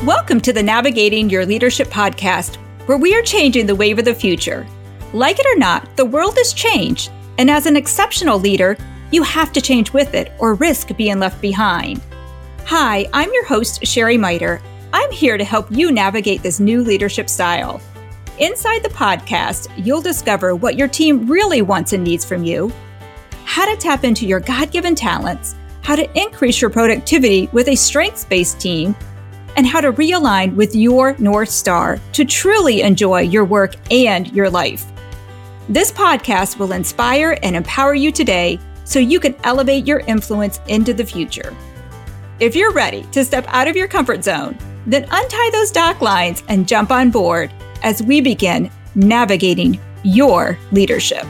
Welcome to the Navigating Your Leadership podcast, where we are changing the wave of the future. Like it or not, the world has changed, and as an exceptional leader, you have to change with it or risk being left behind. Hi, I'm your host, Sherry Miter. I'm here to help you navigate this new leadership style. Inside the podcast, you'll discover what your team really wants and needs from you, how to tap into your God-given talents, how to increase your productivity with a strengths-based team, and how to realign with your North Star to truly enjoy your work and your life. This podcast will inspire and empower you today so you can elevate your influence into the future. If you're ready to step out of your comfort zone, then untie those dock lines and jump on board as we begin navigating your leadership.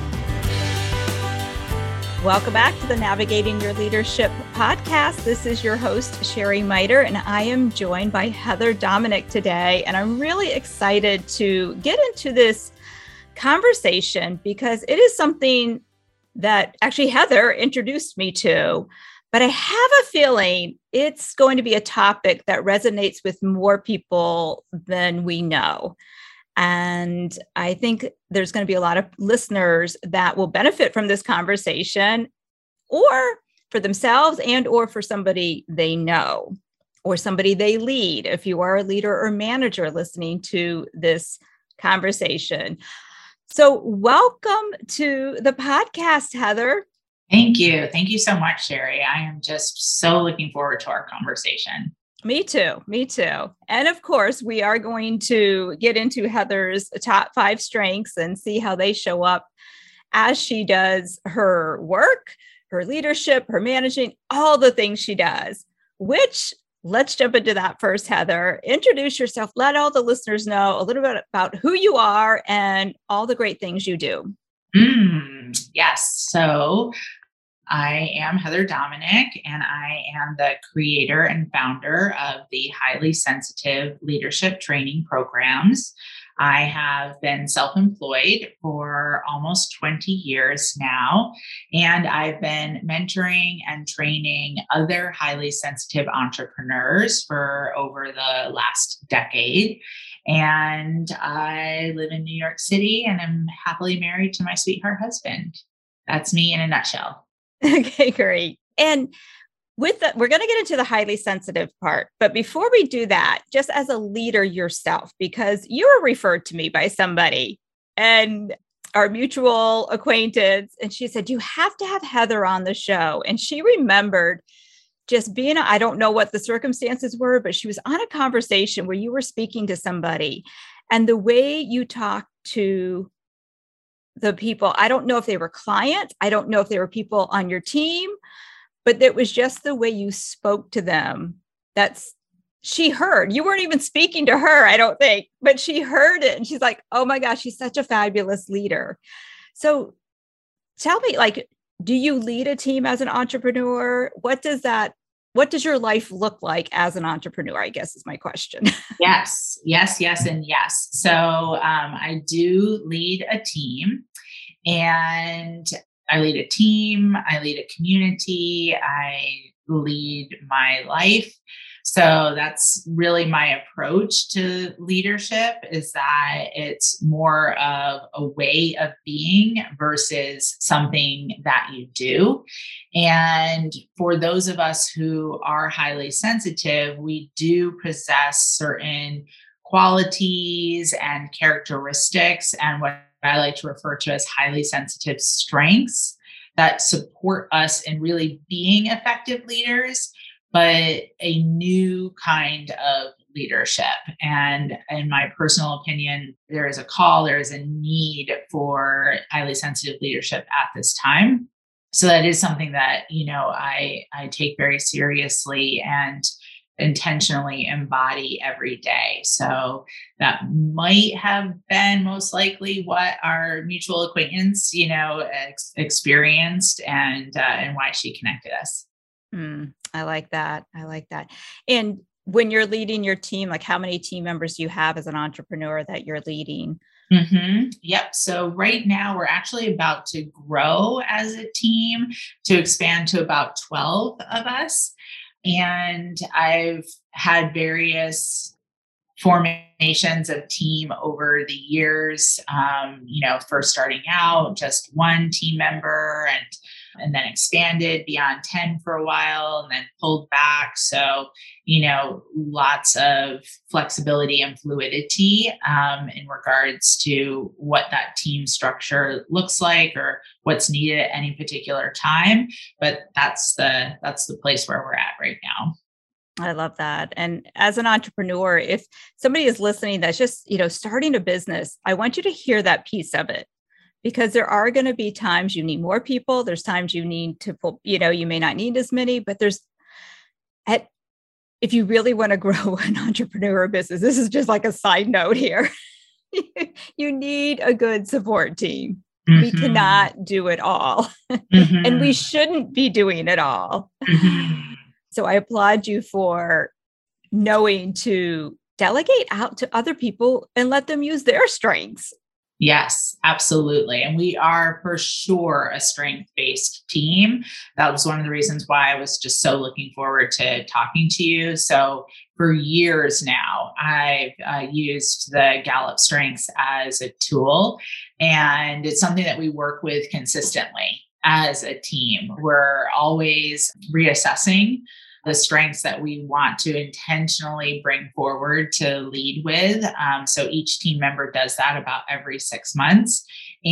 Welcome back to the Navigating Your Leadership podcast. This is your host, Sherry Miter, and I am joined by Heather Dominick today. And I'm really excited to get into this conversation because it is something that actually Heather introduced me to, but I have a feeling it's going to be a topic that resonates with more people than we know. And I think there's going to be a lot of listeners that will benefit from this conversation, or for themselves and or for somebody they know or somebody they lead, if you are a leader or manager listening to this conversation. So welcome to the podcast, Heather. Thank you. Thank you so much, Sherry. I am just so looking forward to our conversation. Me too. And of course, we are going to get into Heather's top 5 strengths and see how they show up as she does her work, her leadership, her managing, all the things she does, which let's jump into that first, Heather. Introduce yourself. Let all the listeners know a little bit about who you are and all the great things you do. Yes. So I am Heather Dominick, and I am the creator and founder of the Highly Sensitive Leadership Training Programs. I have been self-employed for almost 20 years now, and I've been mentoring and training other highly sensitive entrepreneurs for over the last decade. And I live in New York City and am happily married to my sweetheart husband. That's me in a nutshell. Okay, great. And with that, we're going to get into the highly sensitive part. But before we do that, just as a leader yourself, because you were referred to me by somebody and our mutual acquaintance, and she said, you have to have Heather on the show. And she remembered just being, I don't know what the circumstances were, but she was on a conversation where you were speaking to somebody, and the way you talked to the people, I don't know if they were clients, I don't know if they were people on your team, but it was just the way you spoke to them. She heard. You weren't even speaking to her, I don't think, but she heard it. And she's like, oh my gosh, she's such a fabulous leader. So tell me, do you lead a team as an entrepreneur? What does your life look like as an entrepreneur, I guess is my question. Yes. And yes. So I do lead a team, and I lead a team. I lead a community. I lead my life. So that's really my approach to leadership, is that it's more of a way of being versus something that you do. And for those of us who are highly sensitive, we do possess certain qualities and characteristics, and what I like to refer to as highly sensitive strengths that support us in really being effective leaders, but a new kind of leadership. And in my personal opinion, there is a need for highly sensitive leadership at this time. So that is something that, I take very seriously and intentionally embody every day. So that might have been most likely what our mutual acquaintance, experienced and why she connected us. I like that. And when you're leading your team, how many team members do you have as an entrepreneur that you're leading? Yep. So right now we're actually about to grow as a team to expand to about 12 of us. And I've had various formations of team over the years. First starting out, just one team member and then expanded beyond 10 for a while and then pulled back. So, lots of flexibility and fluidity in regards to what that team structure looks like or what's needed at any particular time. But that's the place where we're at right now. I love that. And as an entrepreneur, if somebody is listening that's just, starting a business, I want you to hear that piece of it, because there are going to be times you need more people. There's times you need to pull, you may not need as many, but if you really want to grow an entrepreneur business, this is just like a side note here. You need a good support team. Mm-hmm. We cannot do it all. Mm-hmm. And we shouldn't be doing it all. Mm-hmm. So I applaud you for knowing to delegate out to other people and let them use their strengths. Yes, absolutely. And we are for sure a strength-based team. That was one of the reasons why I was just so looking forward to talking to you. So for years now, I've used the Gallup Strengths as a tool, and it's something that we work with consistently as a team. We're always reassessing the strengths that we want to intentionally bring forward to lead with. So each team member does that about every 6 months.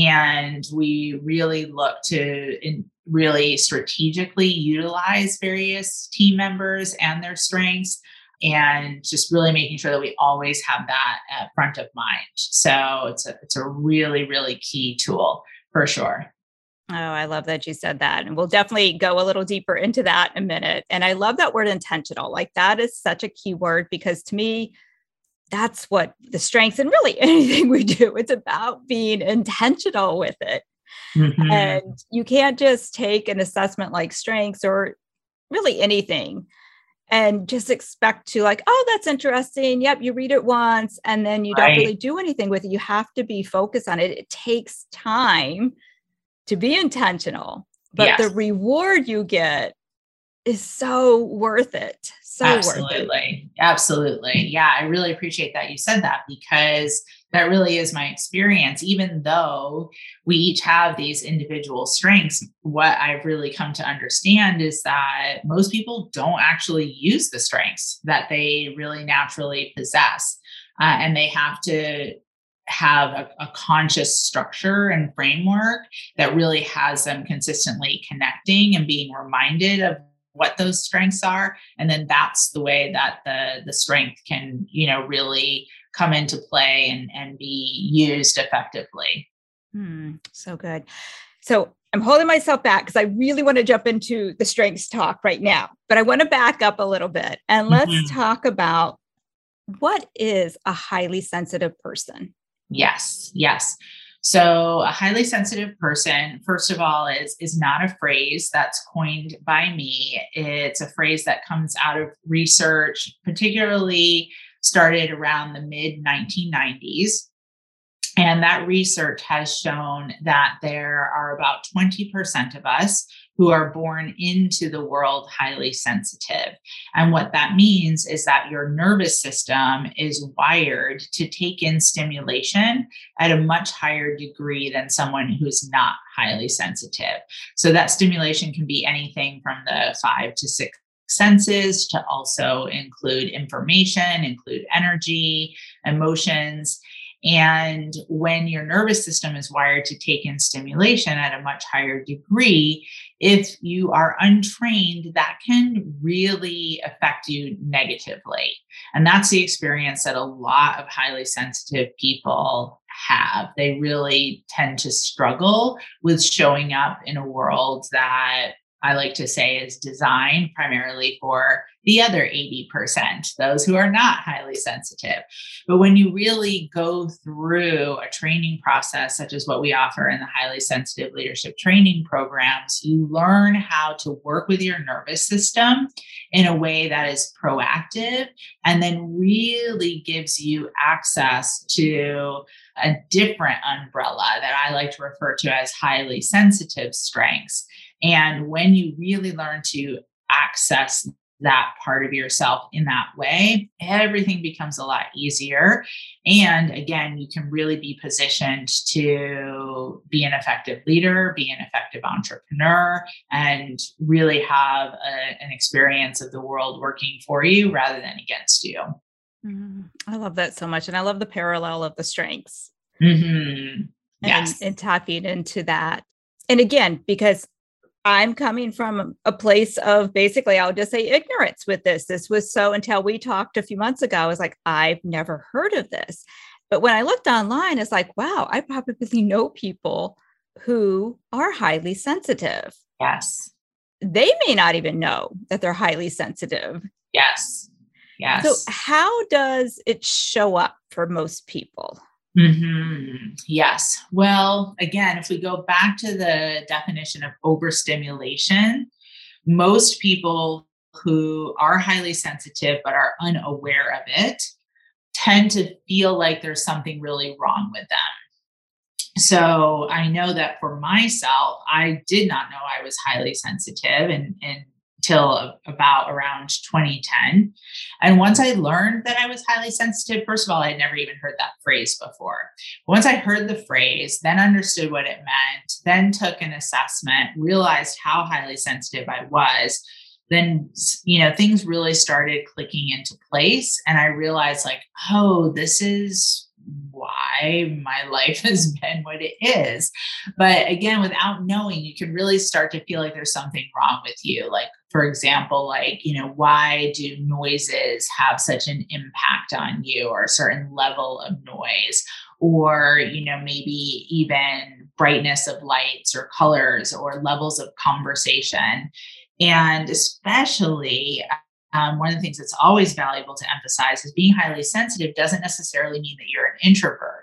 And we really look to really strategically utilize various team members and their strengths, and just really making sure that we always have that at front of mind. So it's a really, really key tool for sure. Oh, I love that you said that. And we'll definitely go a little deeper into that in a minute. And I love that word intentional. Like, that is such a key word, because to me, that's what the strengths and really anything we do, it's about being intentional with it. Mm-hmm. And you can't just take an assessment like strengths or really anything and just expect to like, oh, that's interesting. Yep. You read it once and then you don't really do anything with it. You have to be focused on it. It takes time to be intentional, but the reward you get is so worth it. So Absolutely. worth it. Absolutely. Yeah. I really appreciate that you said that, because that really is my experience. Even though we each have these individual strengths, what I've really come to understand is that most people don't actually use the strengths that they really naturally possess. And they have to have a conscious structure and framework that really has them consistently connecting and being reminded of what those strengths are. And then that's the way that the strength can, really come into play and be used effectively. So good. So I'm holding myself back because I really want to jump into the strengths talk right now, but I want to back up a little bit and let's talk about, what is a highly sensitive person? Yes. So a highly sensitive person, first of all, is not a phrase that's coined by me. It's a phrase that comes out of research, particularly started around the mid 1990s. And that research has shown that there are about 20% of us who are born into the world highly sensitive. And what that means is that your nervous system is wired to take in stimulation at a much higher degree than someone who's not highly sensitive. So that stimulation can be anything from the 5 to 6 senses to also include information, include energy, emotions. And when your nervous system is wired to take in stimulation at a much higher degree, if you are untrained, that can really affect you negatively. And that's the experience that a lot of highly sensitive people have. They really tend to struggle with showing up in a world that I like to say is designed primarily for the other 80%, those who are not highly sensitive. But when you really go through a training process, such as what we offer in the highly sensitive leadership training programs, you learn how to work with your nervous system in a way that is proactive and then really gives you access to a different umbrella that I like to refer to as highly sensitive strengths. And when you really learn to access that part of yourself in that way, everything becomes a lot easier. And again, you can really be positioned to be an effective leader, be an effective entrepreneur, and really have an experience of the world working for you rather than against you. I love that so much. And I love the parallel of the strengths Yes. and tapping into that. And again, because I'm coming from a place of basically, I'll just say ignorance with this. This was so until we talked a few months ago, I was like, I've never heard of this. But when I looked online, it's like, wow, I probably know people who are highly sensitive. Yes. They may not even know that they're highly sensitive. Yes. Yes. So how does it show up for most people? Yes. Well, again, if we go back to the definition of overstimulation, most people who are highly sensitive but are unaware of it tend to feel like there's something really wrong with them. So I know that for myself, I did not know I was highly sensitive until about around 2010. And once I learned that I was highly sensitive, first of all, I'd never even heard that phrase before. Once I heard the phrase, then understood what it meant, then took an assessment, realized how highly sensitive I was, then, things really started clicking into place. And I realized like, oh, this is why my life has been what it is. But again, without knowing, you can really start to feel like there's something wrong with you. Like, for example, why do noises have such an impact on you, or a certain level of noise, or, maybe even brightness of lights or colors or levels of conversation. And especially, one of the things that's always valuable to emphasize is being highly sensitive doesn't necessarily mean that you're an introvert.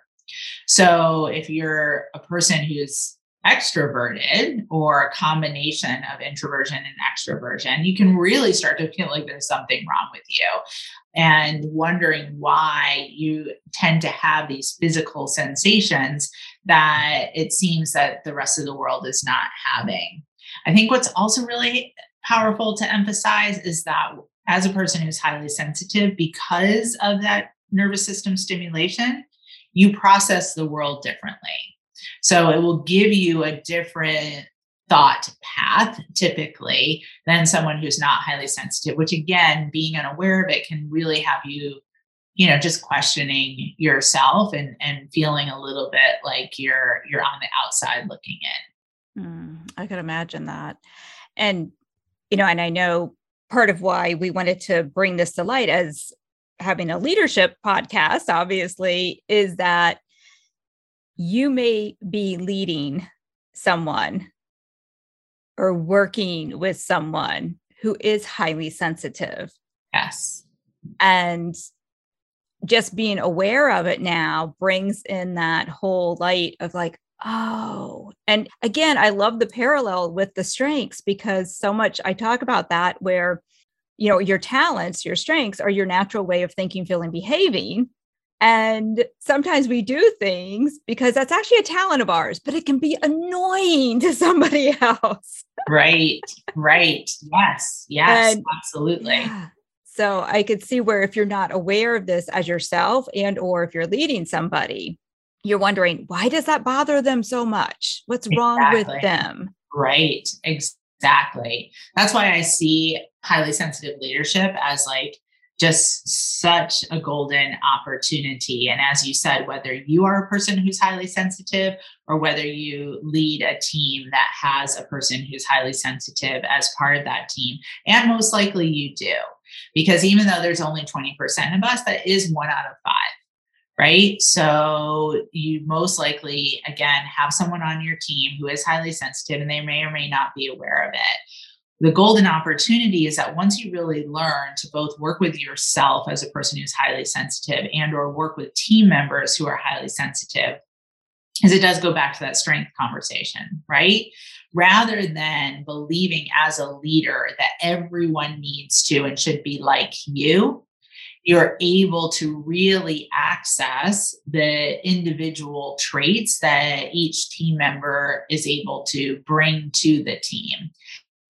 So if you're a person who's extroverted, or a combination of introversion and extroversion, you can really start to feel like there's something wrong with you, and wondering why you tend to have these physical sensations that it seems that the rest of the world is not having. I think what's also really powerful to emphasize is that as a person who's highly sensitive, because of that nervous system stimulation, you process the world differently. So it will give you a different thought path typically than someone who's not highly sensitive, which again, being unaware of it can really have you, just questioning yourself and feeling a little bit like you're on the outside looking in. I could imagine that. And, and I know part of why we wanted to bring this to light as having a leadership podcast, obviously, is that you may be leading someone or working with someone who is highly sensitive. Yes. And just being aware of it now brings in that whole light of like, oh, and again, I love the parallel with the strengths, because so much I talk about that where, your talents, your strengths are your natural way of thinking, feeling, behaving. And sometimes we do things because that's actually a talent of ours, but it can be annoying to somebody else. Right. Yes, and, absolutely. Yeah. So I could see where if you're not aware of this as yourself, and or if you're leading somebody, you're wondering, why does that bother them so much? What's wrong with them? Right. Exactly. That's why I see highly sensitive leadership as like just such a golden opportunity. And as you said, whether you are a person who's highly sensitive, or whether you lead a team that has a person who's highly sensitive as part of that team, and most likely you do, because even though there's only 20% of us, that is 1 out of 5. Right. So you most likely, again, have someone on your team who is highly sensitive, and they may or may not be aware of it. The golden opportunity is that once you really learn to both work with yourself as a person who's highly sensitive, and or work with team members who are highly sensitive, is it does go back to that strength conversation, right? Rather than believing as a leader that everyone needs to and should be like you're able to really access the individual traits that each team member is able to bring to the team.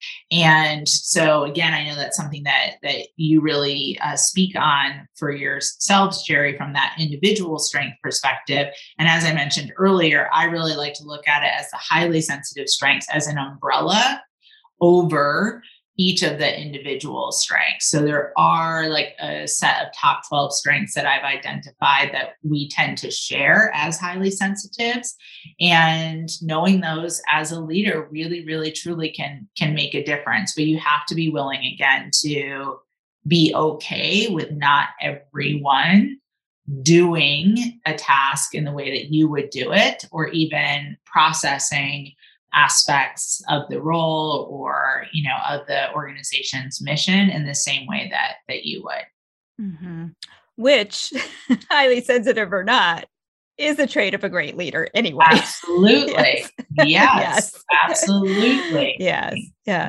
And so again, I know that's something that you really speak on for yourselves, Jerry, from that individual strength perspective. And as I mentioned earlier, I really like to look at it as the highly sensitive strengths as an umbrella over each of the individual strengths. So there are like a set of top 12 strengths that I've identified that we tend to share as highly sensitives. And knowing those as a leader really, really, truly can make a difference. But you have to be willing again to be okay with not everyone doing a task in the way that you would do it, or even processing aspects of the role or of the organization's mission in the same way that you would. Mm-hmm. Which, highly sensitive or not, is a trait of a great leader anyway. Absolutely. Yes. Yes. Absolutely. Yes.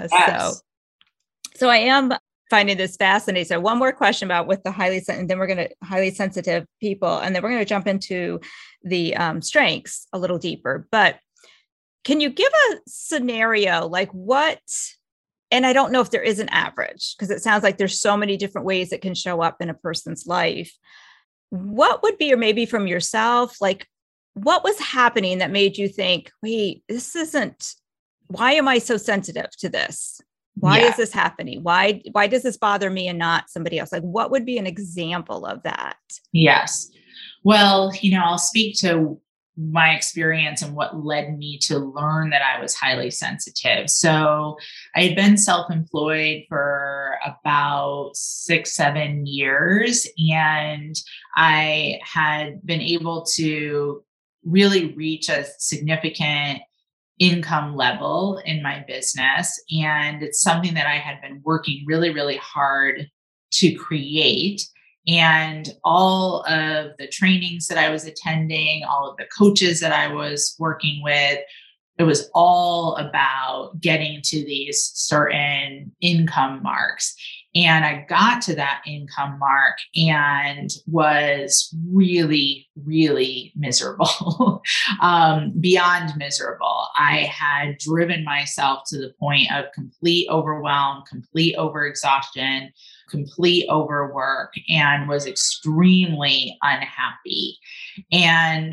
So I am finding this fascinating. So one more question about with the and then we're going to highly sensitive people, and then we're going to jump into the strengths a little deeper. But can you give a scenario like what, and I don't know if there is an average, because it sounds like there's so many different ways it can show up in a person's life. What would be, or maybe from yourself, like what was happening that made you think, wait, why am I so sensitive to this? Why is this happening? Why does this bother me and not somebody else? Like what would be an example of that? Yes. Well, I'll speak to my experience and what led me to learn that I was highly sensitive. So I had been self-employed for about 6-7 years, and I had been able to really reach a significant income level in my business. And it's something that I had been working really, really hard to create. And all of the trainings that I was attending, all of the coaches that I was working with, it was all about getting to these certain income marks. And I got to that income mark and was really, really miserable, beyond miserable. I had driven myself to the point of complete overwhelm, complete overexhaustion, complete overwork, and was extremely unhappy. And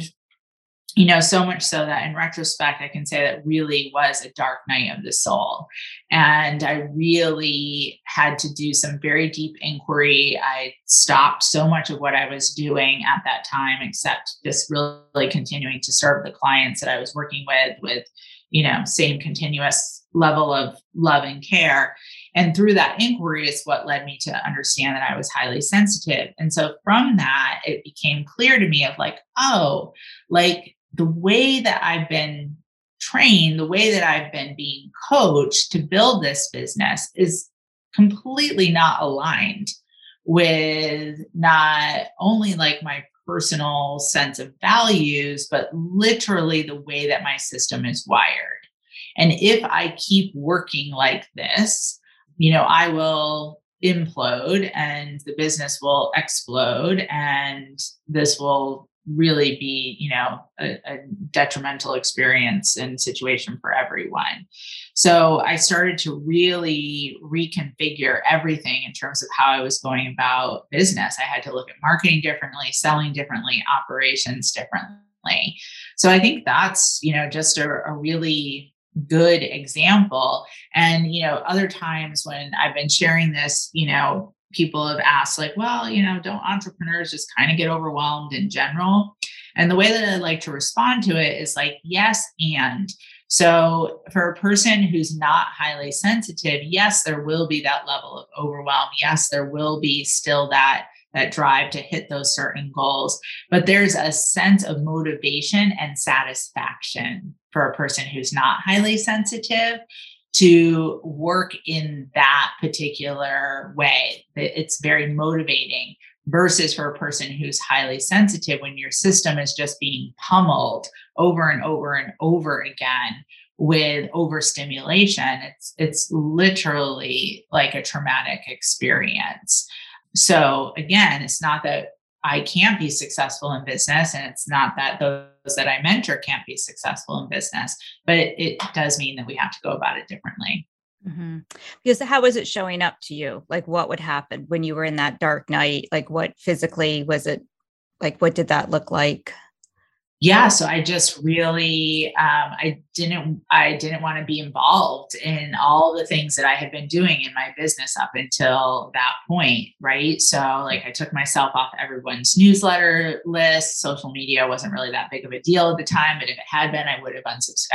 so much so that in retrospect, I can say that really was a dark night of the soul. And I really had to do some very deep inquiry. I stopped so much of what I was doing at that time, except just really continuing to serve the clients that I was working with, same continuous level of love and care. And through that inquiry is what led me to understand that I was highly sensitive. And so from that, it became clear to me of like, oh, like, the way that I've been trained, the way that I've been being coached to build this business is completely not aligned with not only like my personal sense of values, but literally the way that my system is wired. And if I keep working like this, I will implode and the business will explode, and this will really be, a detrimental experience and situation for everyone. So I started to really reconfigure everything in terms of how I was going about business. I had to look at marketing differently, selling differently, operations differently. So I think that's, just a really good example. And, other times when I've been sharing this, people have asked like, well, don't entrepreneurs just kind of get overwhelmed in general? And the way that I like to respond to it is like, yes. And so for a person who's not highly sensitive, yes, there will be that level of overwhelm. Yes, there will be still that drive to hit those certain goals, but there's a sense of motivation and satisfaction for a person who's not highly sensitive to work in that particular way. It's very motivating versus for a person who's highly sensitive, when your system is just being pummeled over and over and over again with overstimulation. It's literally like a traumatic experience. So again, it's not that I can't be successful in business, and it's not that those that I mentor can't be successful in business, but it does mean that we have to go about it differently. Mm-hmm. Because how was it showing up to you? Like what would happen when you were in that dark night? Like what physically was it? Like what did that look like? Yeah, so I just really I didn't want to be involved in all the things that I had been doing in my business up until that point, right? So like I took myself off everyone's newsletter list. Social media wasn't really that big of a deal at the time, but if it had been, I would have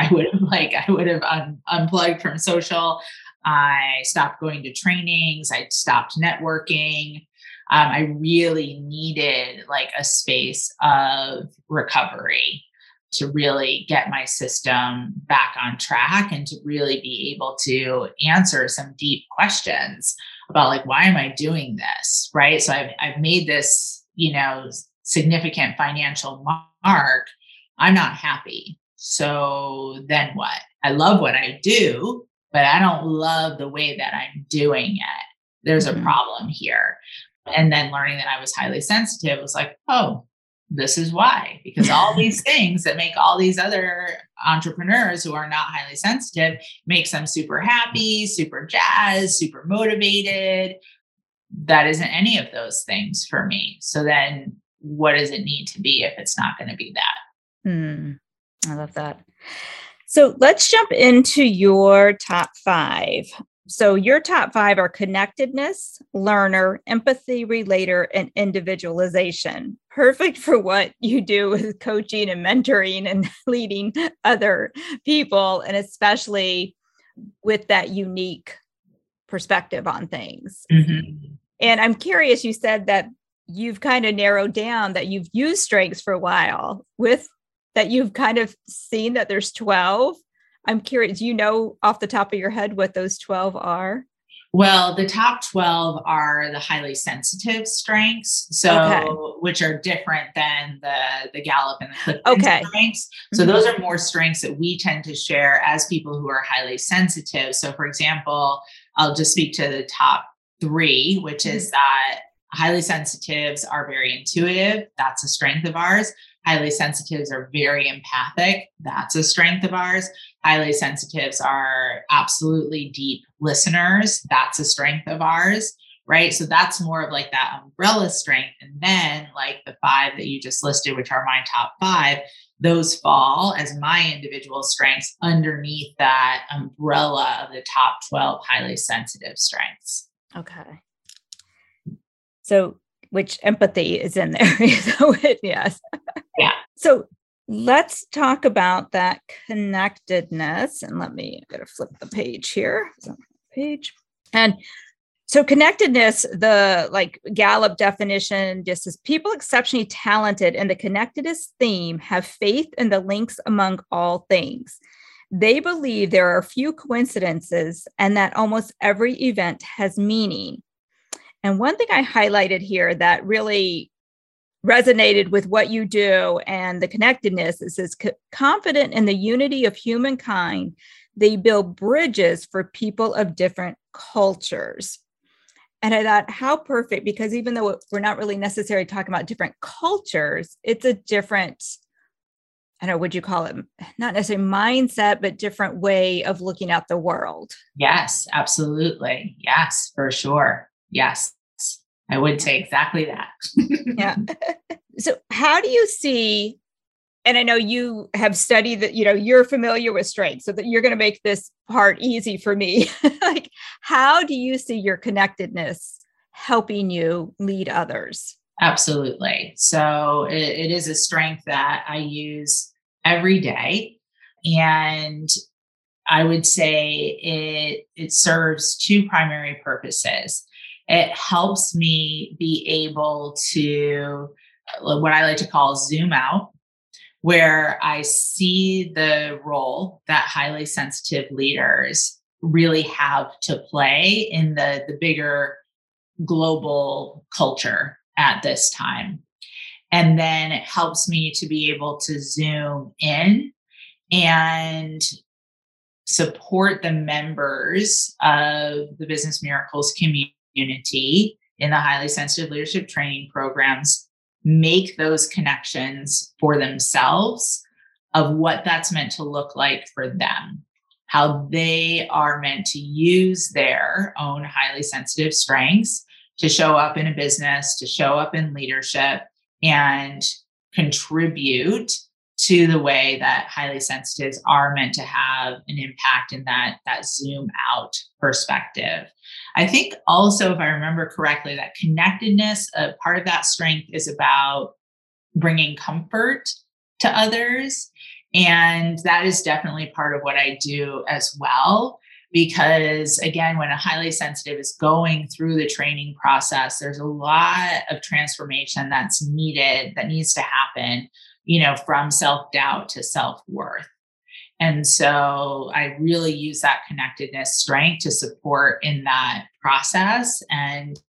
unplugged from social. I stopped going to trainings. I stopped networking. I really needed like a space of recovery to really get my system back on track and to really be able to answer some deep questions about like, why am I doing this? Right. So I've made this, significant financial mark. I'm not happy. So then what? I love what I do, but I don't love the way that I'm doing it. There's a problem here. And then learning that I was highly sensitive was like, oh, this is why, because all these things that make all these other entrepreneurs who are not highly sensitive makes them super happy, super jazzed, super motivated. That isn't any of those things for me. So then what does it need to be if it's not going to be that? I love that. So let's jump into your top 5. So your top 5 are connectedness, learner, empathy, relator, and individualization. Perfect for what you do with coaching and mentoring and leading other people, and especially with that unique perspective on things. Mm-hmm. And I'm curious, you said that you've kind of narrowed down that you've used strengths for a while with that you've kind of seen that there's 12. I'm curious, do you know off the top of your head what those 12 are? Well, the top 12 are the highly sensitive strengths. So, which are different than the Gallup and the Clifton strengths. So those are more strengths that we tend to share as people who are highly sensitive. So for example, I'll just speak to the top 3, which is that highly sensitives are very intuitive. That's a strength of ours. Highly sensitives are very empathic. That's a strength of ours. Highly sensitives are absolutely deep listeners. That's a strength of ours, right? So that's more of like that umbrella strength. And then like the 5 that you just listed, which are my top 5, those fall as my individual strengths underneath that umbrella of the top 12 highly sensitive strengths. Okay. So which empathy is in there. So yes. Yeah. So let's talk about that connectedness. And I'm going to flip the page here. And so connectedness, the like Gallup definition just says people exceptionally talented in the connectedness theme have faith in the links among all things. They believe there are few coincidences and that almost every event has meaning. And one thing I highlighted here that really resonated with what you do and the connectedness is confident in the unity of humankind. They build bridges for people of different cultures. And I thought, how perfect, because even though we're not really necessarily talking about different cultures, it's a different, I don't know, would you call it not necessarily mindset, but different way of looking at the world. Yes, absolutely. Yes, for sure. Yes, I would say exactly that. Yeah. So how do you see, and I know you have studied that, you're familiar with strengths, so that you're going to make this part easy for me. Like, how do you see your connectedness helping you lead others? Absolutely. So it is a strength that I use every day. And I would say it serves 2 primary purposes. It helps me be able to, what I like to call zoom out, where I see the role that highly sensitive leaders really have to play in the bigger global culture at this time. And then it helps me to be able to zoom in and support the members of the Business Miracles community in the highly sensitive leadership training programs make those connections for themselves of what that's meant to look like for them. how they are meant to use their own highly sensitive strengths to show up in a business, to show up in leadership, and contribute to the way that highly sensitives are meant to have an impact in that zoom out perspective. I think also, if I remember correctly, that connectedness, part of that strength is about bringing comfort to others. And that is definitely part of what I do as well. Because again, when a highly sensitive is going through the training process, there's a lot of transformation that's needed, that needs to happen, from self-doubt to self-worth. And so I really use that connectedness strength to support in that process and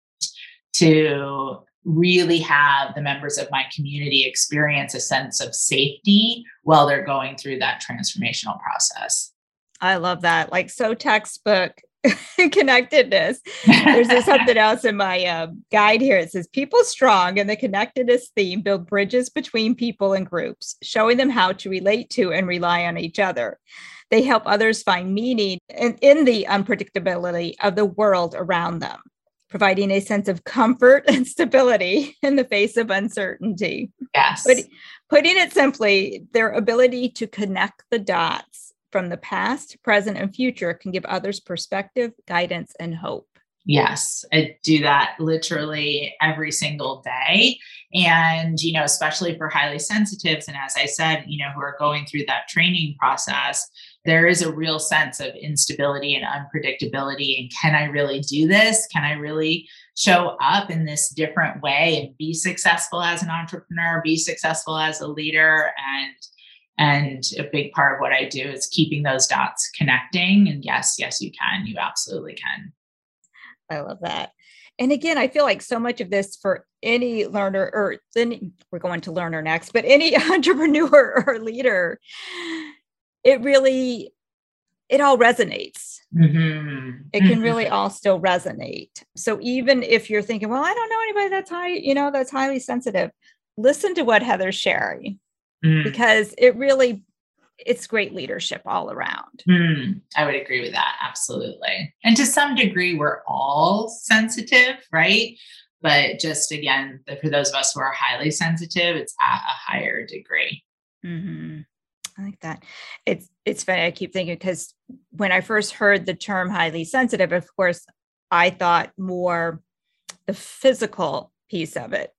to really have the members of my community experience a sense of safety while they're going through that transformational process. I love that. Like, so textbook connectedness. There's something else in my guide here. It says, people strong in the connectedness theme build bridges between people and groups, showing them how to relate to and rely on each other. They help others find meaning in the unpredictability of the world around them, providing a sense of comfort and stability in the face of uncertainty. Yes. But putting it simply, their ability to connect the dots from the past, present, and future can give others perspective, guidance, and hope. Yes, I do that literally every single day. And, especially for highly sensitives, and as I said, who are going through that training process, there is a real sense of instability and unpredictability. And can I really do this? Can I really show up in this different way and be successful as an entrepreneur, be successful as a leader? And a big part of what I do is keeping those dots connecting. And yes, you can. You absolutely can. I love that. And again, I feel like so much of this for any learner, or then we're going to learner next, but any entrepreneur or leader, it all resonates. Mm-hmm. It can really all still resonate. So even if you're thinking, well, I don't know anybody that's highly sensitive, listen to what Heather's sharing. Because it's great leadership all around. I would agree with that. Absolutely. And to some degree, we're all sensitive, right? But just again, for those of us who are highly sensitive, it's at a higher degree. Mm-hmm. I like that. It's funny. I keep thinking, because when I first heard the term highly sensitive, of course, I thought more the physical piece of it.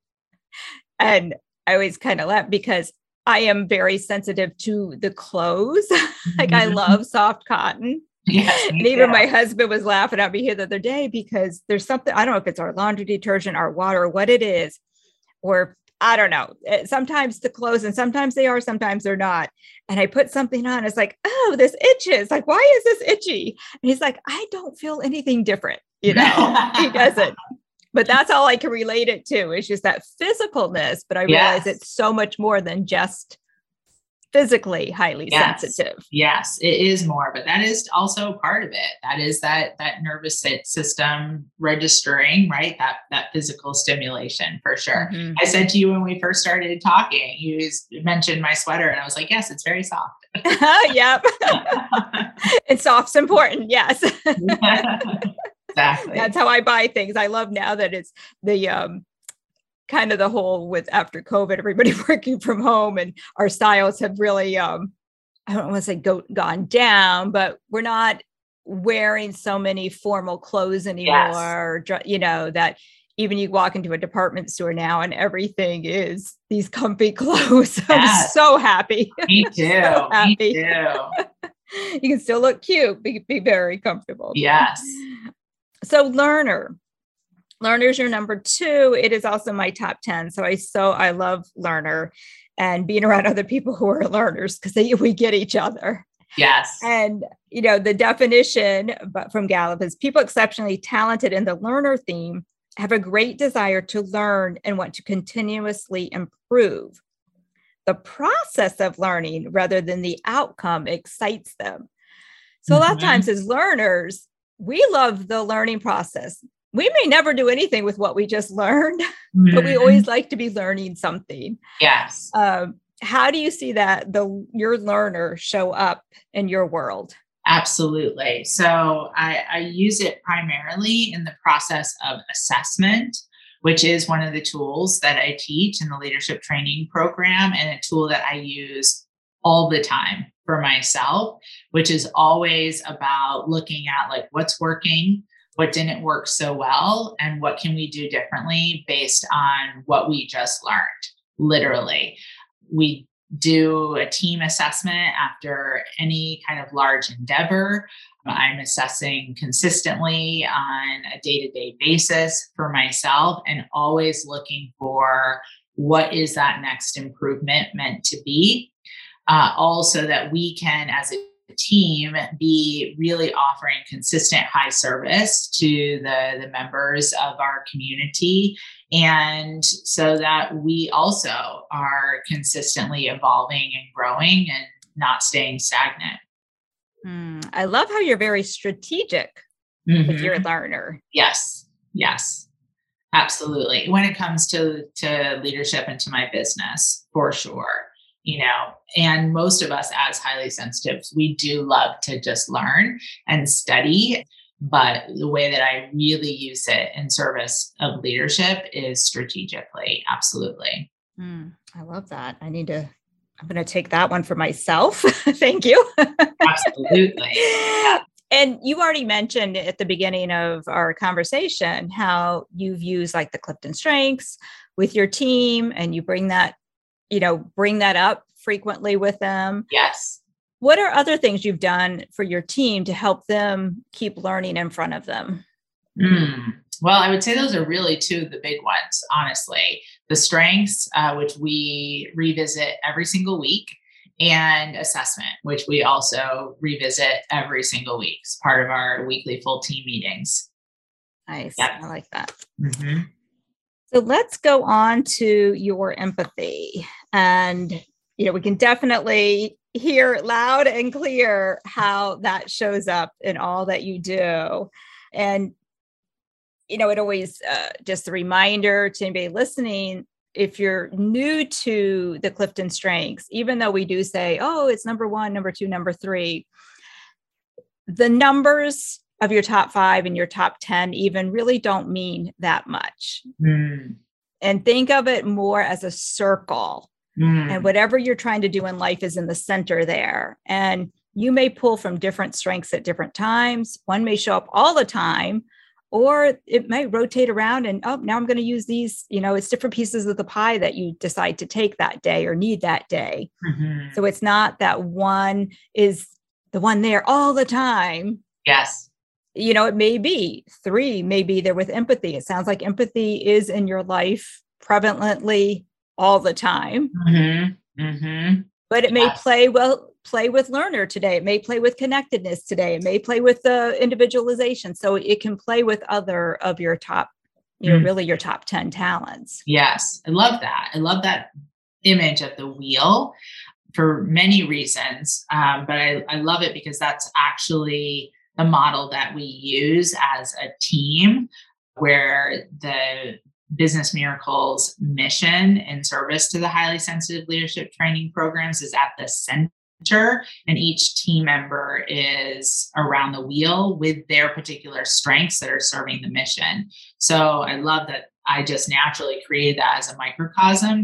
And I always kind of laugh because I am very sensitive to the clothes. Like, I love soft cotton. Yes, and even my husband was laughing at me here the other day because there's something, I don't know if it's our laundry detergent, our water, or what it is, or I don't know. Sometimes the clothes, and sometimes they are, sometimes they're not. And I put something on. It's like, oh, this itches. Like, why is this itchy? And he's like, I don't feel anything different. He doesn't. But that's all I can relate it to. It's just that physicalness. But I realize it's so much more than just physically highly sensitive. Yes, it is more, but that is also part of it. That is that nervous system registering, right? That physical stimulation for sure. Mm-hmm. I said to you when we first started talking, you mentioned my sweater, and I was like, yes, it's very soft. Yep. And soft's important. Yes. Exactly. That's how I buy things. I love now that it's the kind of the whole with after COVID, everybody working from home, and our styles have really, I don't want to say gone down, but we're not wearing so many formal clothes anymore. Yes. That even you walk into a department store now and everything is these comfy clothes. Yes. I'm so happy. Me too. So happy. Me too. You can still look cute, be very comfortable. Yes. So learner's your number 2. It is also my top 10. So I love learner and being around other people who are learners, because we get each other. Yes. And, the definition from Gallup is people exceptionally talented in the learner theme have a great desire to learn and want to continuously improve. The process of learning rather than the outcome excites them. So a lot of times as learners, we love the learning process. We may never do anything with what we just learned, but we always like to be learning something. Yes. How do you see that your learner show up in your world? Absolutely. So I use it primarily in the process of assessment, which is one of the tools that I teach in the leadership training program, and a tool that I use all the time for myself, which is always about looking at like what's working, what didn't work so well, and what can we do differently based on what we just learned. Literally, we do a team assessment after any kind of large endeavor. I'm assessing consistently on a day-to-day basis for myself, and always looking for what is that next improvement meant to be. Also, that we can, as a team, be really offering consistent high service to the members of our community. And so that we also are consistently evolving and growing and not staying stagnant. I love how you're very strategic with your learner. Yes. Yes. Absolutely. When it comes to leadership and to my business, for sure. And most of us as highly sensitives, we do love to just learn and study. But the way that I really use it in service of leadership is strategically. Absolutely. I love that. I'm going to take that one for myself. Thank you. Absolutely. Yeah. And you already mentioned at the beginning of our conversation how you've used like the Clifton Strengths with your team, and you bring that up frequently with them. Yes. What are other things you've done for your team to help them keep learning in front of them? Well, I would say those are really two of the big ones, honestly. The strengths, which we revisit every single week, and assessment, which we also revisit every single week. It's part of our weekly full team meetings. Nice. Yep. I like that. Mm-hmm. So let's go on to your empathy. And, we can definitely hear loud and clear how that shows up in all that you do. And, it always just a reminder to anybody listening, if you're new to the Clifton Strengths, even though we do say, oh, it's number 1, number 2, number 3, the numbers of your top 5 and your top 10 even really don't mean that much. And think of it more as a circle. And whatever you're trying to do in life is in the center there. And you may pull from different strengths at different times. One may show up all the time, or it might rotate around and, now I'm going to use these, it's different pieces of the pie that you decide to take that day or need that day. So it's not that one is the one there all the time. Yes. It may be 3, maybe there with empathy. It sounds like empathy is in your life prevalently all the time. But it may play with learner today. It may play with connectedness today. It may play with individualization. So it can play with other of your top, really your top 10 talents. Yes. I love that. I love that image of the wheel for many reasons. But I love it because that's actually the model that we use as a team, where the Business Miracles mission in service to the highly sensitive leadership training programs is at the center, and each team member is around the wheel with their particular strengths that are serving the mission. So I love that I just naturally created that as a microcosm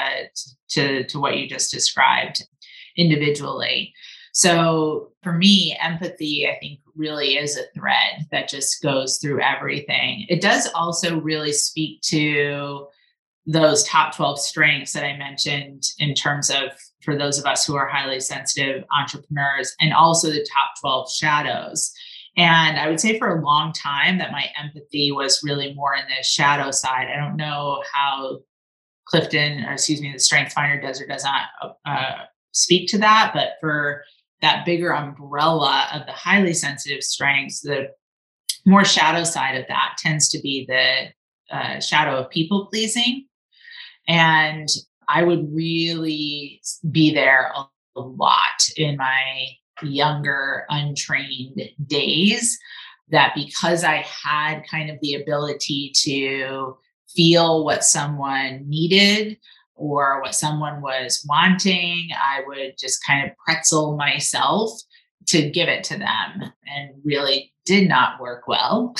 to what you just described individually. So for me, empathy, I think, really is a thread that just goes through everything. It does also really speak to those top 12 strengths that I mentioned in terms of, for those of us who are highly sensitive entrepreneurs, and also the top 12 shadows. And I would say for a long time that my empathy was really more in the shadow side. I don't know how the Strengths Finder does or does not speak to that, but for that bigger umbrella of the highly sensitive strengths, the more shadow side of that tends to be the shadow of people pleasing. And I would really be there a lot in my younger, untrained days, that because I had kind of the ability to feel what someone needed or what someone was wanting, I would just kind of pretzel myself to give it to them, and really did not work well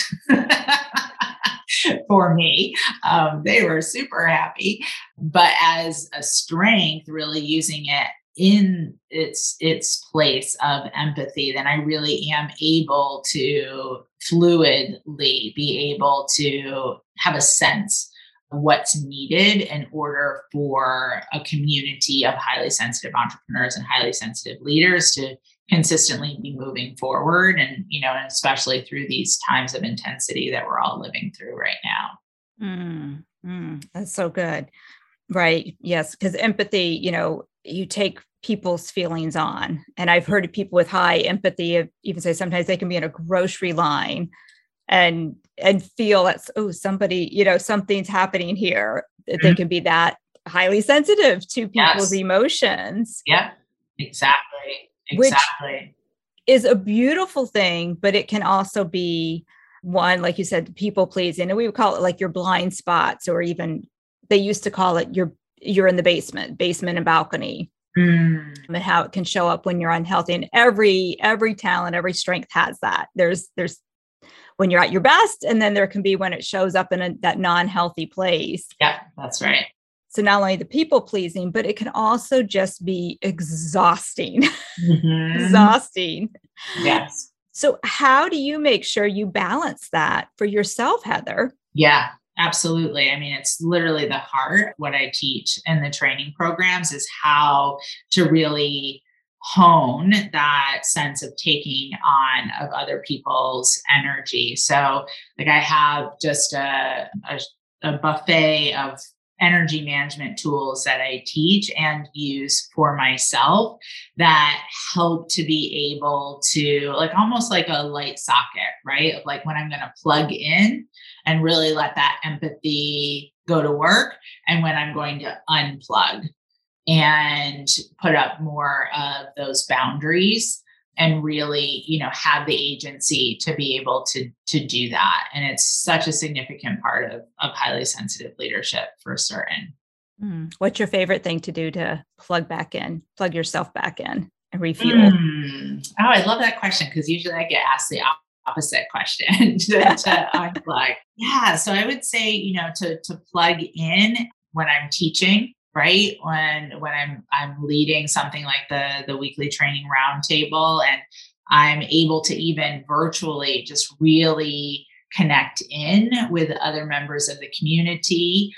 for me. They were super happy, but as a strength, really using it in its place of empathy, then I really am able to fluidly be able to have a sense of what's needed in order for a community of highly sensitive entrepreneurs and highly sensitive leaders to consistently be moving forward, and and especially through these times of intensity that we're all living through right now. That's so good. Right. Yes. Because empathy, you take people's feelings on. And I've heard of people with high empathy even say sometimes they can be in a grocery line and feel that's, somebody, something's happening here. They can be that highly sensitive to people's emotions. Yeah, exactly. Which is a beautiful thing, but it can also be one, like you said, people pleasing. And we would call it like your blind spots, or even they used to call it you're in the basement and balcony, and how it can show up when you're unhealthy. And every talent, every strength has that. There's when you're at your best, and then there can be when it shows up in that non-healthy place. Yeah, that's right. So not only the people pleasing, but it can also just be exhausting. Exhausting. Yes. So how do you make sure you balance that for yourself, Heather? Yeah, absolutely. I mean, it's literally the heart. What I teach in the training programs is how to really hone that sense of taking on of other people's energy. So like I have just a buffet of energy management tools that I teach and use for myself that help to be able to, like, almost like a light socket, right? Like when I'm going to plug in and really let that empathy go to work, and when I'm going to unplug and put up more of those boundaries and really, have the agency to be able to do that. And it's such a significant part of highly sensitive leadership for certain. What's your favorite thing to do to plug yourself back in and refuel? Oh, I love that question, because usually I get asked the opposite question to unplug. Yeah. So I would say, to plug in when I'm teaching, right? When I'm leading something like the weekly training roundtable, and I'm able to even virtually just really connect in with other members of the community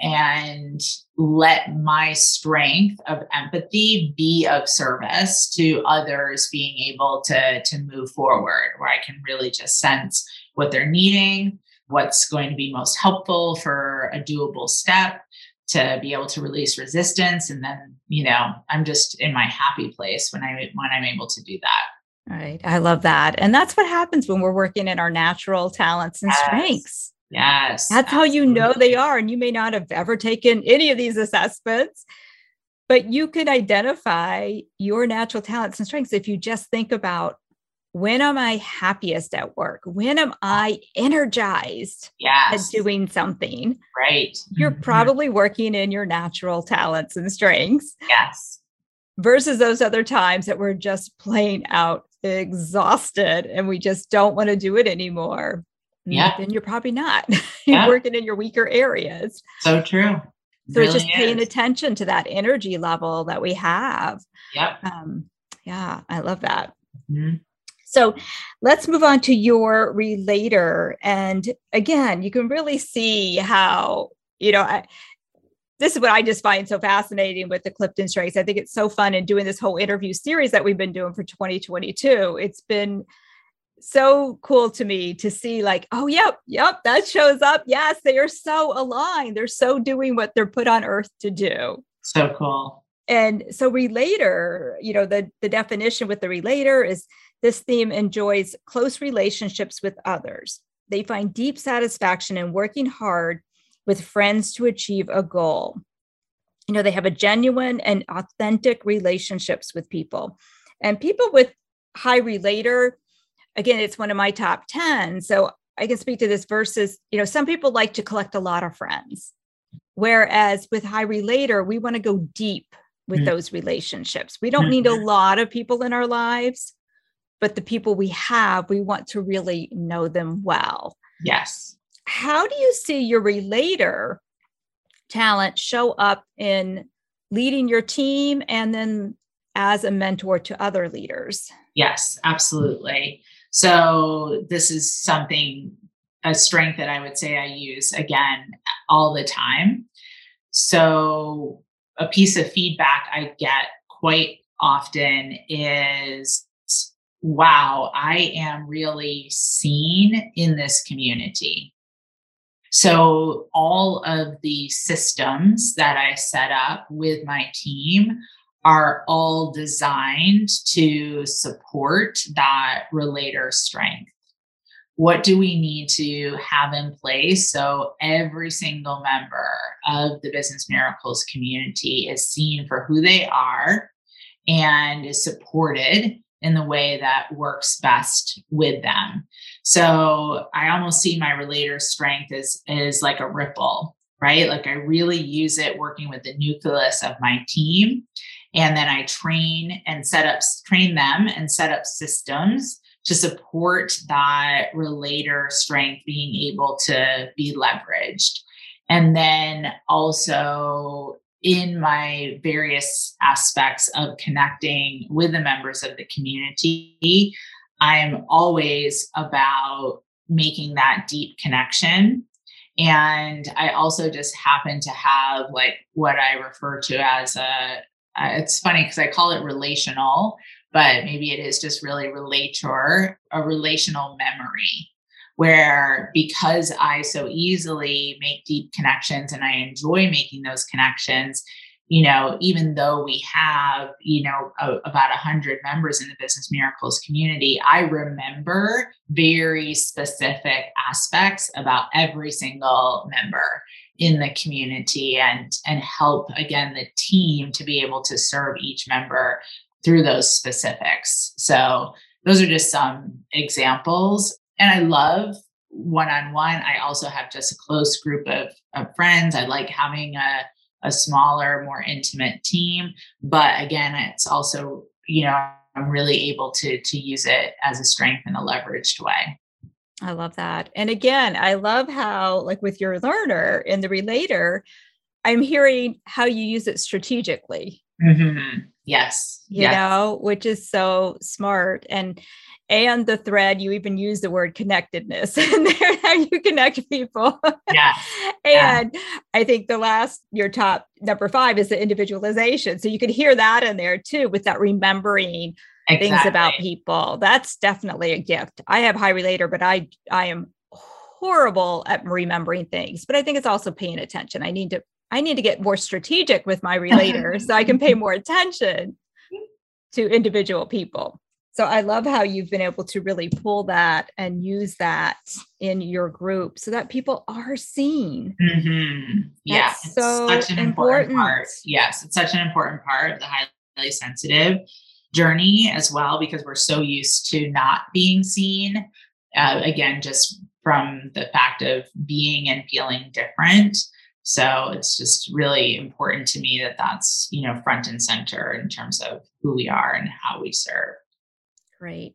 and let my strength of empathy be of service to others being able to move forward, where I can really just sense what they're needing, what's going to be most helpful for a doable step, to be able to release resistance. And then, I'm just in my happy place when I'm able to do that. Right. I love that. And that's what happens when we're working in our natural talents and strengths. Yes. That's absolutely how you know they are. And you may not have ever taken any of these assessments, but you can identify your natural talents and strengths if you just think about, when am I happiest at work? When am I energized at doing something? Right. You're probably working in your natural talents and strengths. Yes. Versus those other times that we're just plain out exhausted and we just don't want to do it anymore. Yeah. Then you're probably not. You're working in your weaker areas. So true. So really it's just paying attention to that energy level that we have. Yep. Yeah, I love that. Mm-hmm. So let's move on to your relator. And again, you can really see how, this is what I just find so fascinating with the Clifton Strengths. I think it's so fun in doing this whole interview series that we've been doing for 2022. It's been so cool to me to see, like, oh, yep, that shows up. Yes, they are so aligned. They're so doing what they're put on earth to do. So cool. And so relator, the definition with the relator is, this theme enjoys close relationships with others. They find deep satisfaction in working hard with friends to achieve a goal. They have a genuine and authentic relationships with people. And people with high relator, again, it's one of my top 10. So I can speak to this versus, some people like to collect a lot of friends. Whereas with high relator, we want to go deep with those relationships. We don't need a lot of people in our lives. but the people we have, we want to really know them well. Yes. How do you see your relator talent show up in leading your team and then as a mentor to other leaders? Yes, absolutely. So this is a strength that I would say I use again all the time. So a piece of feedback I get quite often is, wow, I am really seen in this community. So all of the systems that I set up with my team are all designed to support that relator strength. What do we need to have in place so every single member of the Business Miracles community is seen for who they are and is supported in the way that works best with them? So I almost see my relator strength as like a ripple, right? Like I really use it working with the nucleus of my team. And then I train them and set up systems to support that relator strength being able to be leveraged. And then also in my various aspects of connecting with the members of the community, I'm always about making that deep connection. And I also just happen to have like what I refer to as it's funny because I call it relational, but maybe it is just really a relational memory, where because I so easily make deep connections and I enjoy making those connections, even though we have, about 100 members in the Business Miracles community, I remember very specific aspects about every single member in the community and help, again, the team to be able to serve each member through those specifics. So those are just some examples. And I love one-on-one. I also have just a close group of friends. I like having a smaller, more intimate team. But again, it's also, I'm really able to use it as a strength in a leveraged way. I love that. And again, I love how, like with your learner and the relator, I'm hearing how you use it strategically. Mm-hmm. Yes. Which is so smart. And the thread, you even use the word connectedness and there how you connect people. Yeah. And I think your top number 5 is the individualization. So you could hear that in there too, with that remembering things about people. That's definitely a gift. I have high relator, but I am horrible at remembering things, but I think it's also paying attention. I need to get more strategic with my relator so I can pay more attention to individual people. So I love how you've been able to really pull that and use that in your group so that people are seen. Mm-hmm. Yeah, it's so such an important part. Yes, it's such an important part of the highly sensitive journey as well, because we're so used to not being seen. Again, just from the fact of being and feeling different. So it's just really important to me that that's, front and center in terms of who we are and how we serve. Great.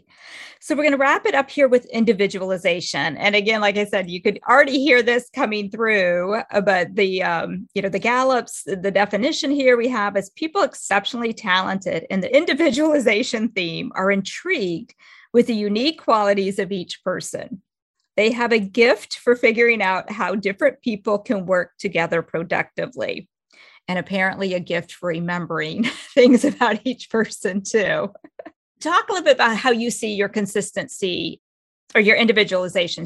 So we're going to wrap it up here with individualization. And again, like I said, you could already hear this coming through, but the Gallup's, the definition here we have is people exceptionally talented in the individualization theme are intrigued with the unique qualities of each person. They have a gift for figuring out how different people can work together productively, and apparently a gift for remembering things about each person too. Talk a little bit about how you see your consistency or your individualization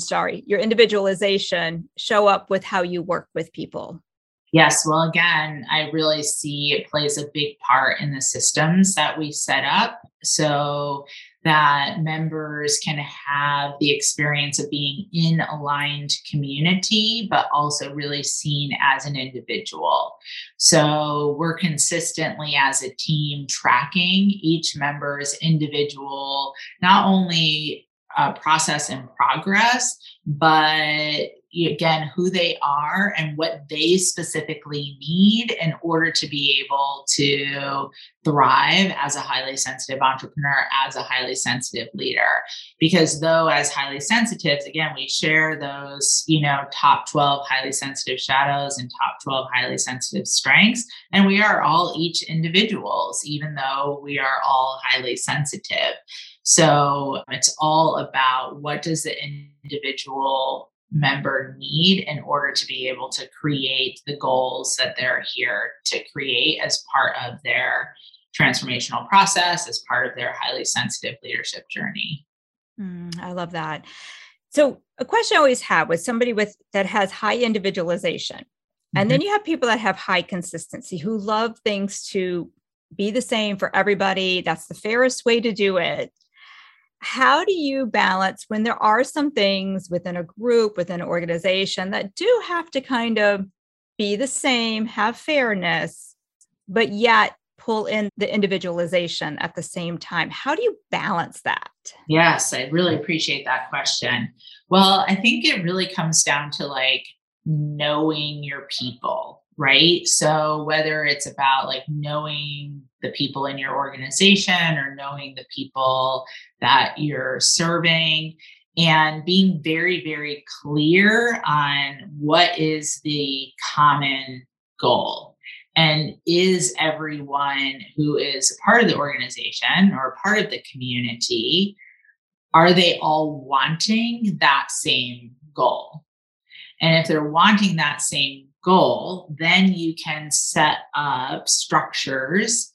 show up with how you work with people. Yes. Well, again, I really see it plays a big part in the systems that we set up so that members can have the experience of being in aligned community, but also really seen as an individual. So we're consistently as a team tracking each member's individual, not only process and progress, but again, who they are and what they specifically need in order to be able to thrive as a highly sensitive entrepreneur, as a highly sensitive leader. Because though as highly sensitives, again, we share those, top 12 highly sensitive shadows and top 12 highly sensitive strengths, and we are all each individuals, even though we are all highly sensitive. So it's all about what does the individual member need in order to be able to create the goals that they're here to create as part of their transformational process, as part of their highly sensitive leadership journey. I love that. So a question I always have with somebody that has high individualization, and then you have people that have high consistency who love things to be the same for everybody. That's the fairest way to do it. How do you balance when there are some things within a group, within an organization that do have to kind of be the same, have fairness, but yet pull in the individualization at the same time? How do you balance that? Yes, I really appreciate that question. Well, I think it really comes down to knowing your people, right? So whether it's about knowing the people in your organization or knowing the people that you're serving, and being very, very clear on what is the common goal. And is everyone who is a part of the organization or a part of the community, are they all wanting that same goal? And if they're wanting that same goal, then you can set up structures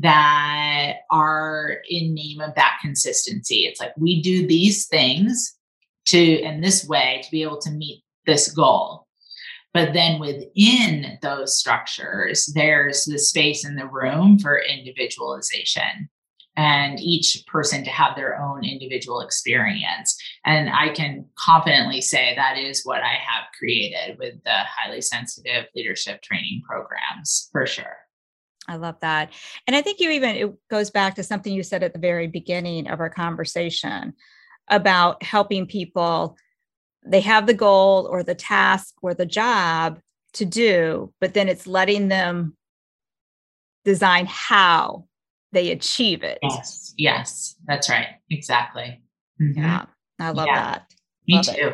that are in name of that consistency. It's we do these things in this way to be able to meet this goal. But then within those structures, there's the space in the room for individualization and each person to have their own individual experience. And I can confidently say that is what I have created with the highly sensitive leadership training programs, for sure. I love that. And I think it goes back to something you said at the very beginning of our conversation about helping people. They have the goal or the task or the job to do, but then it's letting them design how they achieve it. Yes, that's right. Exactly. Yeah, I love that. Me too.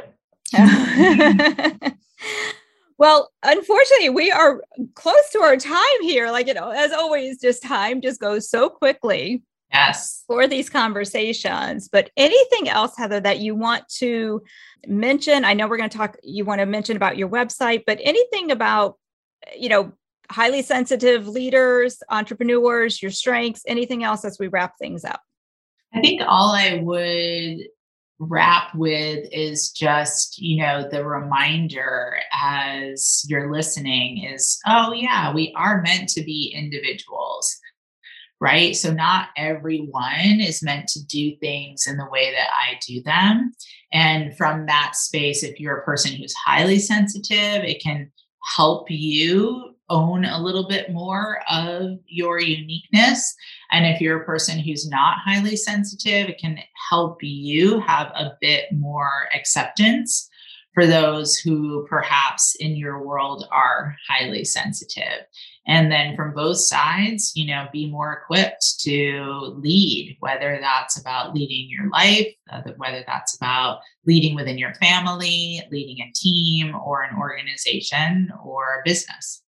Well, unfortunately, we are close to our time here. As always, time just goes so quickly. Yes. For these conversations. But anything else, Heather, that you want to mention? I know we're going to talk, you want to mention about your website, but anything about, highly sensitive leaders, entrepreneurs, your strengths, anything else as we wrap things up? I think all I would wrap with is just, the reminder as you're listening is, oh yeah, we are meant to be individuals. Right? So not everyone is meant to do things in the way that I do them. And from that space, if you're a person who's highly sensitive, it can help you own a little bit more of your uniqueness. And if you're a person who's not highly sensitive, it can help you have a bit more acceptance for those who perhaps in your world are highly sensitive. And then from both sides, be more equipped to lead, whether that's about leading your life, whether that's about leading within your family, leading a team or an organization or a business.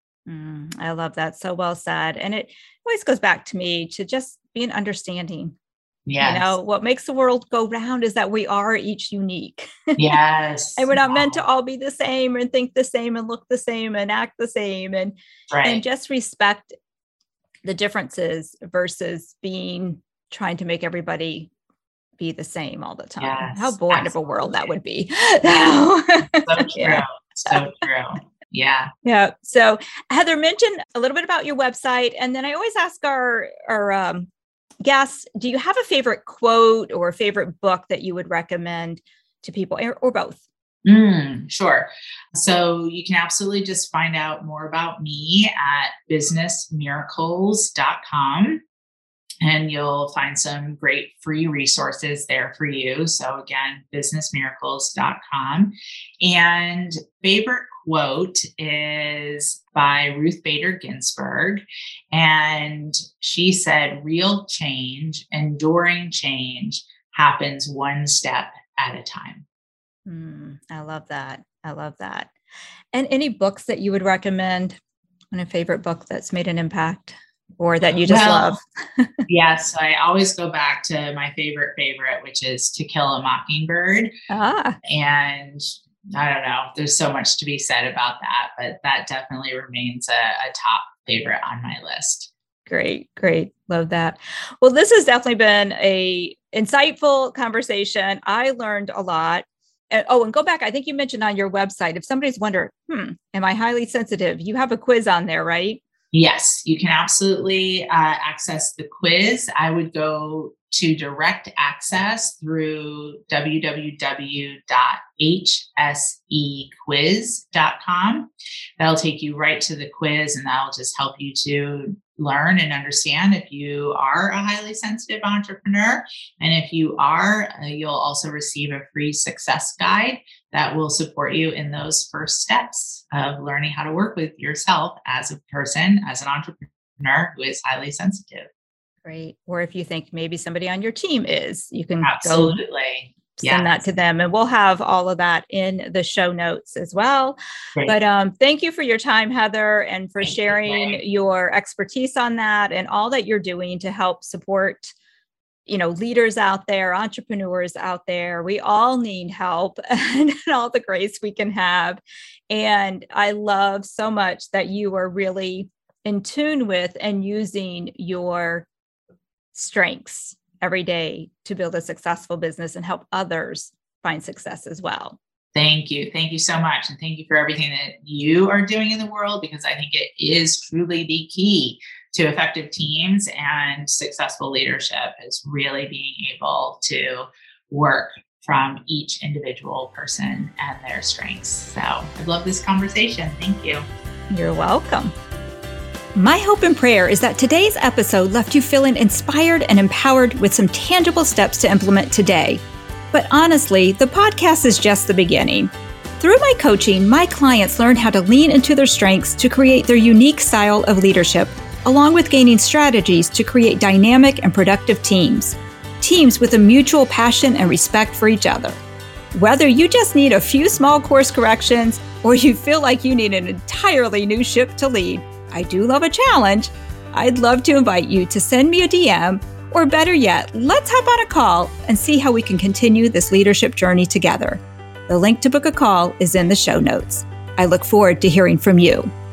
I love that. So well said. And it always goes back to me to just be an understanding. Yes. What makes the world go round is that we are each unique. Yes. And we're not meant to all be the same and think the same and look the same and act the same. And just respect the differences versus trying to make everybody be the same all the time. Yes, how boring of a world that would be. So true. Yeah. So true. Yeah. Yeah. So Heather, mentioned a little bit about your website. And then I always ask our guests, do you have a favorite quote or a favorite book that you would recommend to people or both? Sure. So you can absolutely just find out more about me at businessmiracles.com. And you'll find some great free resources there for you. So again, businessmiracles.com. And favorite quote is by Ruth Bader Ginsburg. And she said, real change, enduring change happens one step at a time. I love that. I love that. And any books that you would recommend? And a favorite book that's made an impact or that you just love? Yes, I always go back to my favorite, which is To Kill a Mockingbird. And I don't know, there's so much to be said about that, but that definitely remains a top favorite on my list. Great. Love that. Well, this has definitely been a insightful conversation. I learned a lot. And go back. I think you mentioned on your website, if somebody's wondering, am I highly sensitive? You have a quiz on there, right? Yes, you can absolutely access the quiz. I would go to direct access through www.hsequiz.com. That'll take you right to the quiz, and that'll just help you to learn and understand if you are a highly sensitive entrepreneur. And if you are, you'll also receive a free success guide that will support you in those first steps of learning how to work with yourself as a person, as an entrepreneur who is highly sensitive. Great. Or if you think maybe somebody on your team is, you can absolutely send that to them. And we'll have all of that in the show notes as well. Great. But thank you for your time, Heather, and for sharing your expertise on that and all that you're doing to help support, leaders out there, entrepreneurs out there. We all need help and all the grace we can have. And I love so much that you are really in tune with and using your strengths every day to build a successful business and help others find success as well. Thank you. Thank you so much. And thank you for everything that you are doing in the world, because I think it is truly the key to effective teams and successful leadership, is really being able to work from each individual person and their strengths. So I love this conversation. Thank you. You're welcome. My hope and prayer is that today's episode left you feeling inspired and empowered with some tangible steps to implement today. But honestly, the podcast is just the beginning. Through my coaching, my clients learn how to lean into their strengths to create their unique style of leadership, along with gaining strategies to create dynamic and productive teams with a mutual passion and respect for each other. Whether you just need a few small course corrections or you feel like you need an entirely new ship to lead, I do love a challenge. I'd love to invite you to send me a DM, or better yet, let's hop on a call and see how we can continue this leadership journey together. The link to book a call is in the show notes. I look forward to hearing from you.